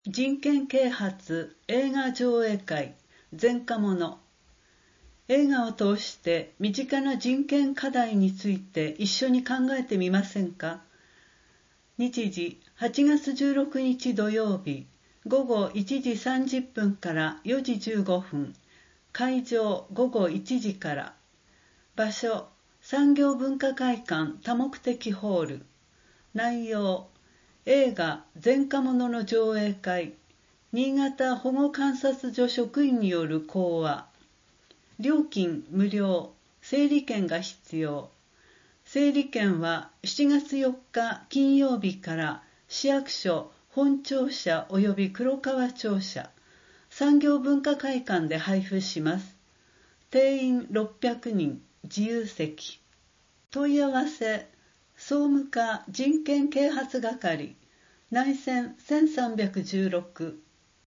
人権啓発映画上映会前科者。映画を通して身近な人権課題について一緒に考えてみませんか。日時8月16日土曜日午後1時30分から4時15分、会場午後1時から、場所産業文化会館多目的ホール、内容映画前科者の上映会、新潟保護観察所職員による講話、料金無料、整理券が必要。整理券は7月4日金曜日から市役所本庁舎及び黒川庁舎、産業文化会館で配布します。定員600人、自由席。問い合わせ総務課人権啓発係、内線1316